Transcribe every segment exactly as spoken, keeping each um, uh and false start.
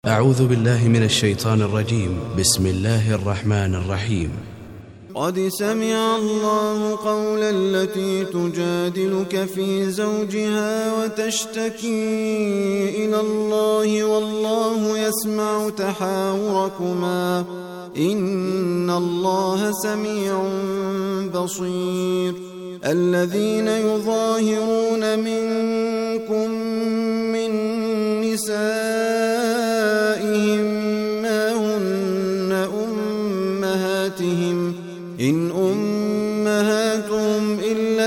أعوذ بالله من الشيطان الرجيم. بسم الله الرحمن الرحيم. قد سمع الله قول التي تجادلك في زوجها وتشتكي إلى الله والله يسمع تحاوركما إن الله سميع بصير. الذين يظاهرون منكم من نسائهم ما هن أمهاتهم إن أمهاتهم إلا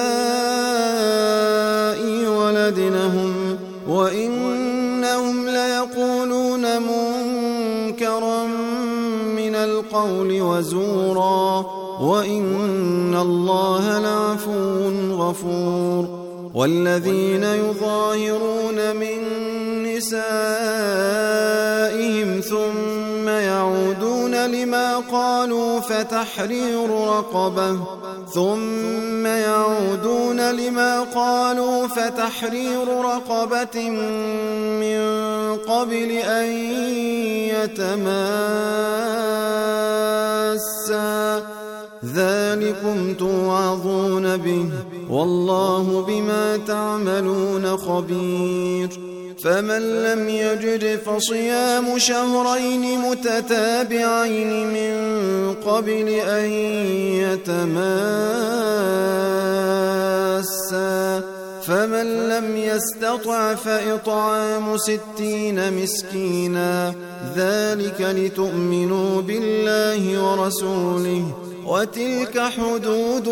اللائي ولدنهم وإنهم ليقولون منكرا من القول وزورا وإن الله لعفو غفور. والذين يظاهرون من نسائهم ثم يعودون لما قالوا فتحرير رقبة ثم يعودون لما قالوا فتحرير رقبة من قبل أن يتماسا ذلكم توعظون به والله بما تعملون خبير. فمن لم يجد فصيام شهرين متتابعين من قبل أن يتماسا فمن لم يستطع فإطعام ستين مسكينا ذلك لتؤمنوا بالله ورسوله وتلك حدود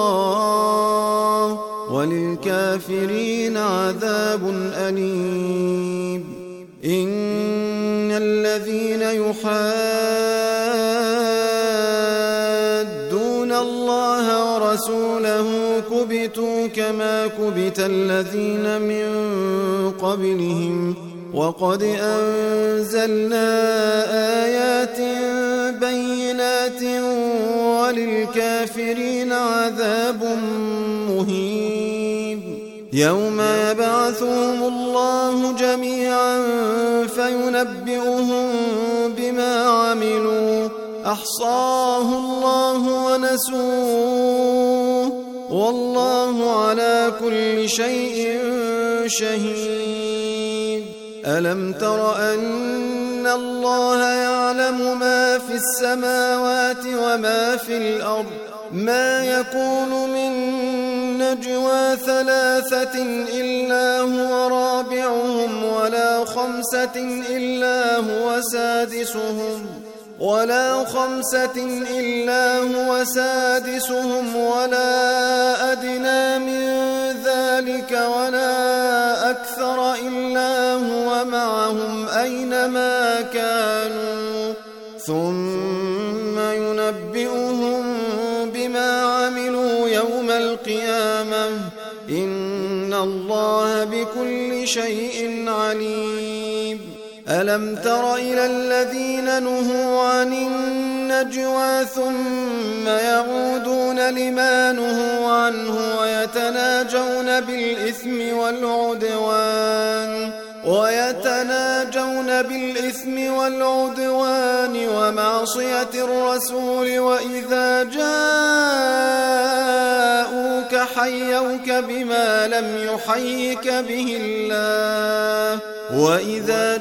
الله وللكافرين عذاب أليم. إن الذين يحادون الله ورسوله كبتوا كما كبت الذين من قبلهم وقد أنزلنا آيات بينات وللكافرين عذاب مهين. يوم يبعثهم الله جميعا فينبئهم بما عملوا أحصاه الله ونسوه والله على كل شيء شهيد. ألم تر أن الله يعلم ما في السماوات وما في الأرض ما يكون من نجوى ثلاثة إلا هو رابعهم ولا خمسة إلا هو سادسهم ولا خمسة إلا هو سادسهم ولا أدنى من ذلك ولا أكثر إلا هو معهم أينما كانوا ثم ينبئهم بما عملوا يوم القيامة إن الله بكل شيء عليم. ألم تر إلى الذين نهوا عن النجوى ثم يعودون لما نهوا عنه ويتناجون بالإثم والعدوان ويتناجون بالإثم والعدوان ومعصية الرسول وإذا جاءوك حيوك بما لم يحيك به الله وإذا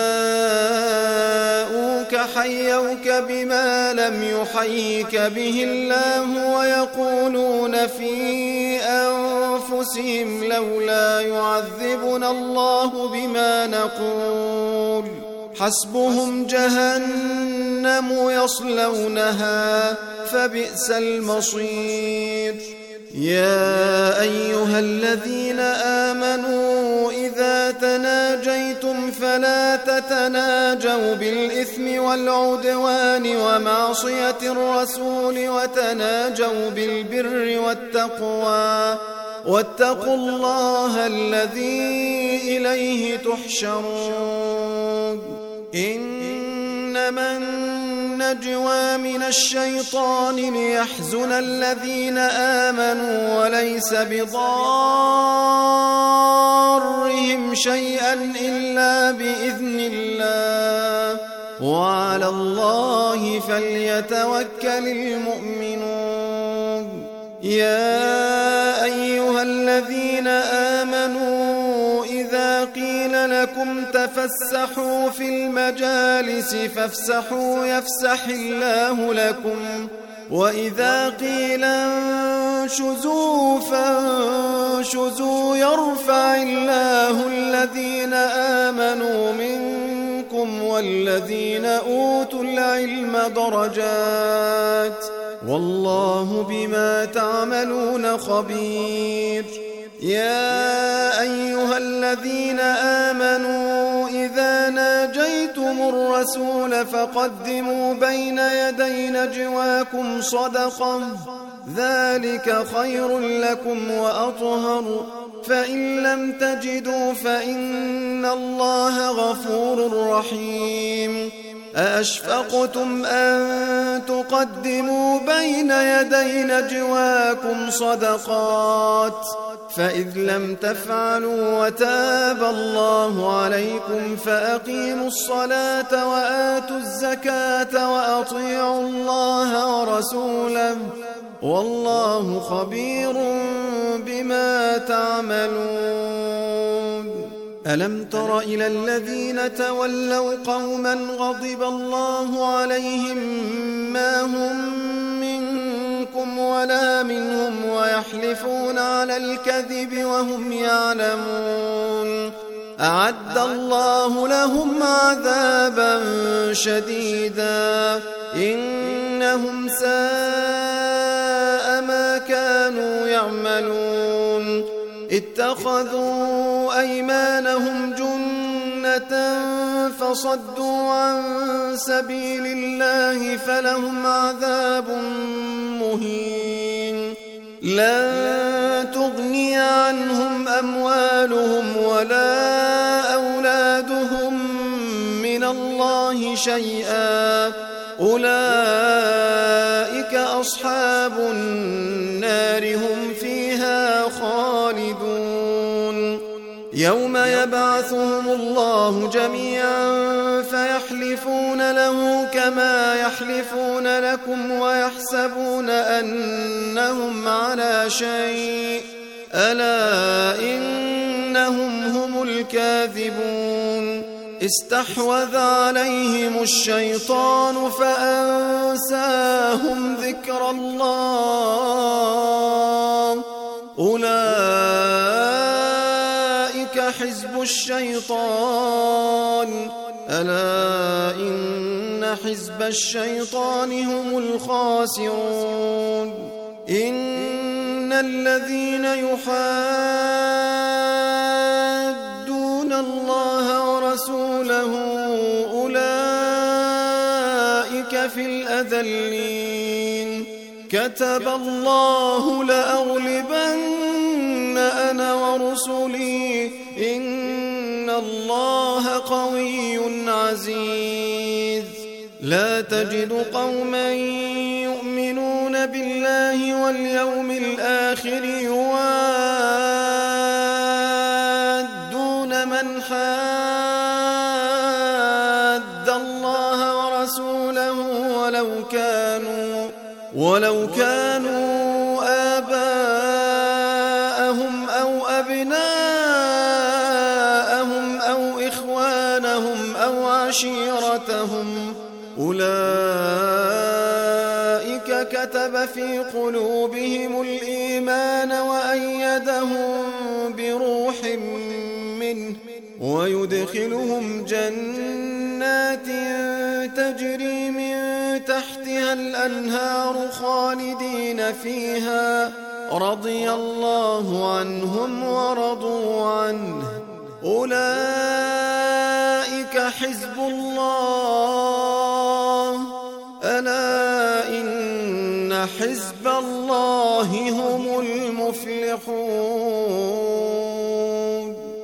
جاءوك حيوك بما لم يحيك به الله ويقولون في أنفسهم لولا يعذبنا الله بما نقول حسبهم جهنم يصلونها فبئس المصير. يا أيها الذين آمنوا إذا تناجيتم فلا تتناجوا بالإثم والعدوان ومعصية الرسول وتناجوا بالبر والتقوى واتقوا الله الذي إليه تحشرون. إنما النجوى من الشيطان ليحزن الذين آمنوا وليس بضارهم شيئا إلا بإذن الله وعلى الله فليتوكل المؤمنون يا أيها الذين آمنوا إذا قيل لكم تفسحوا في المجالس فافسحوا يفسح الله لكم وإذا قيل انشزوا فانشزوا يرفع الله الذين آمنوا منكم والذين أوتوا العلم درجات والله بما تعملون خبير يا أيها الذين آمنوا إذا ناجيتم الرسول فقدموا بين يدي نجواكم صدقة ذلك خير لكم وأطهر فإن لم تجدوا فإن الله غفور رحيم أأشفقتم أن تقدموا بين يدي نجواكم صدقات فإذ لم تفعلوا وتاب الله عليكم فأقيموا الصلاة وآتوا الزكاة وأطيعوا الله ورسوله والله خبير بما تعملون ألم تر إلى الذين تولوا قوما غضب الله عليهم ما هم منكم ولا منهم ويحلفون على الكذب وهم يعلمون أعد الله لهم عذابا شديدا إنهم ساء ما كانوا يعملون اتخذوا أيمانهم جنة فصدوا عن سبيل الله فلهم عذاب مهين لن تغني عنهم أموالهم ولا أولادهم من الله شيئا أولئك أصحاب النار هم فيها خالدون يوم يبعثهم الله جميعا فيحلفون له كما يحلفون لكم ويحسبون أنهم على شيء ألا إنهم هم الكاذبون استحوذ عليهم الشيطان فأنساهم ذكر الله أولئك حزب الشيطان ألا إن حزب الشيطان هم الخاسرون إن الذين يحادون الله ورسوله أولئك في الأذلين كتب الله لأغلبن أنا ورسلي إن الله قوي عزيز لا تجد قوما يؤمنون بالله واليوم الآخر يوادون من حاد الله ورسوله ولو كانوا ولو كانوا آباءهم أو أبناءهم أو إخوانهم أو عشيرتهم أولئك كتب في قلوبهم الإيمان وأيدهم بروح منه ويدخلهم جنات تجري من تحتها الأنهار خالدين فيها رضي الله عنهم ورضوا عنه أولئك حزب الله ألا إن حزب الله هم المفلحون